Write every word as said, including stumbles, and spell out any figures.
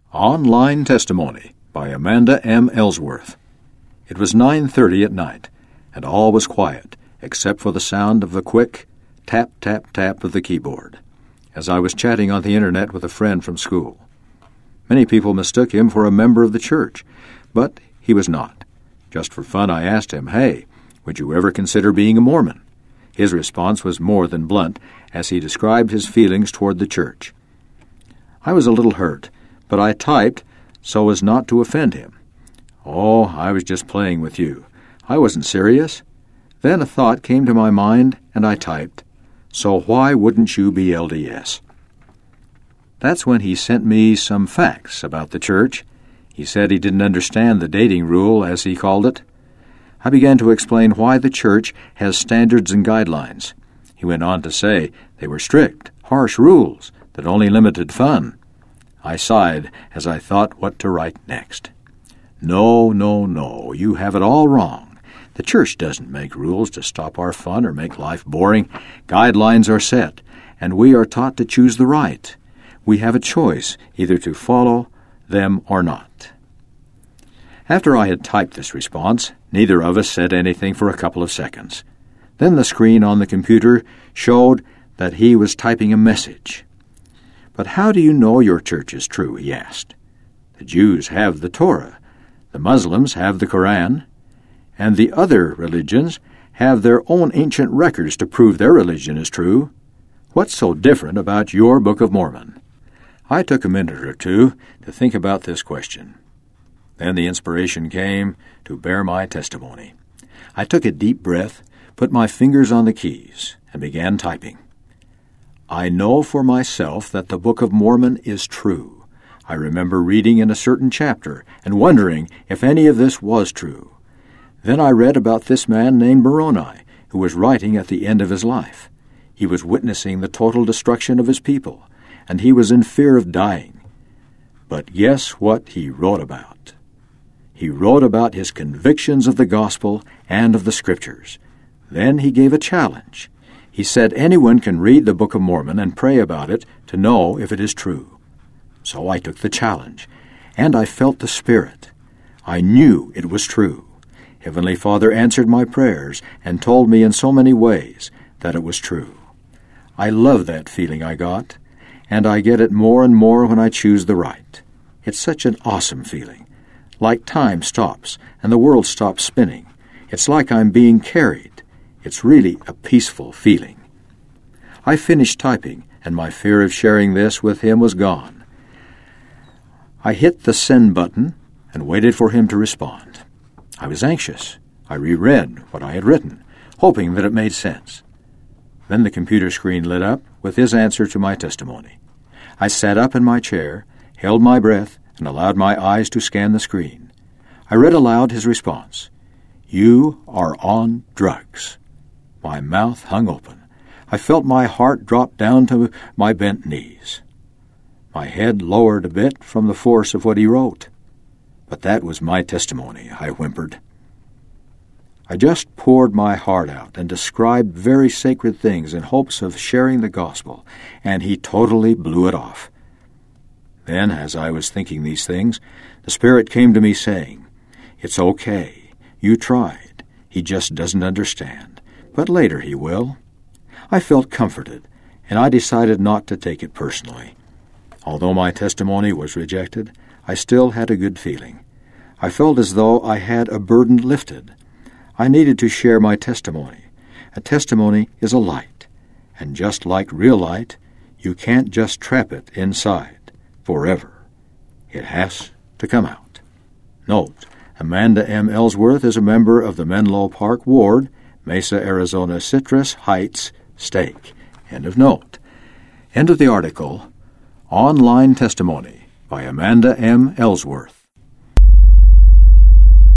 Online Testimony by Amanda M. Ellsworth. It was nine thirty at night, and all was quiet, except for the sound of the quick tap, tap, tap of the keyboard, as I was chatting on the internet with a friend from school. Many people mistook him for a member of the church, but he was not. Just for fun, I asked him, "Hey, would you ever consider being a Mormon?" His response was more than blunt, as he described his feelings toward the church. I was a little hurt, but I typed so as not to offend him. "Oh, I was just playing with you. I wasn't serious." Then a thought came to my mind, and I typed, "So why wouldn't you be L D S?" That's when he sent me some facts about the church. He said he didn't understand the dating rule, as he called it. I began to explain why the church has standards and guidelines. He went on to say they were strict, harsh rules that only limited fun. I sighed as I thought what to write next. No, no, no, you have it all wrong. The church doesn't make rules to stop our fun or make life boring. Guidelines are set, and we are taught to choose the right. We have a choice, either to follow them or not. After I had typed this response, neither of us said anything for a couple of seconds. Then the screen on the computer showed that he was typing a message. "But how do you know your church is true?" he asked. "The Jews have the Torah, the Muslims have the Koran, and the other religions have their own ancient records to prove their religion is true. What's so different about your Book of Mormon?" I took a minute or two to think about this question. Then the inspiration came to bear my testimony. I took a deep breath, put my fingers on the keys, and began typing. I know for myself that the Book of Mormon is true. I remember reading in a certain chapter and wondering if any of this was true. Then I read about this man named Moroni, who was writing at the end of his life. He was witnessing the total destruction of his people, and he was in fear of dying. But guess what he wrote about? He wrote about his convictions of the gospel and of the scriptures. Then he gave a challenge. He said anyone can read the Book of Mormon and pray about it to know if it is true. So I took the challenge, and I felt the Spirit. I knew it was true. Heavenly Father answered my prayers and told me in so many ways that it was true. I love that feeling I got, and I get it more and more when I choose the right. It's such an awesome feeling, like time stops and the world stops spinning. It's like I'm being carried. It's really a peaceful feeling. I finished typing, and my fear of sharing this with him was gone. I hit the send button and waited for him to respond. I was anxious. I reread what I had written, hoping that it made sense. Then the computer screen lit up with his answer to my testimony. I sat up in my chair, held my breath, and allowed my eyes to scan the screen. I read aloud his response. "You are on drugs." My mouth hung open. I felt my heart drop down to my bent knees. My head lowered a bit from the force of what he wrote. "But that was my testimony," I whimpered. I just poured my heart out and described very sacred things in hopes of sharing the gospel, and he totally blew it off. Then, as I was thinking these things, the Spirit came to me saying, "It's okay. You tried. He just doesn't understand. But later he will." I felt comforted, and I decided not to take it personally. Although my testimony was rejected, I still had a good feeling. I felt as though I had a burden lifted. I needed to share my testimony. A testimony is a light, and just like real light, you can't just trap it inside forever. It has to come out. Note, Amanda M. Ellsworth is a member of the Menlo Park Ward, Mesa, Arizona Citrus Heights Stake. End of note. End of the article. Online Testimony by Amanda M. Ellsworth.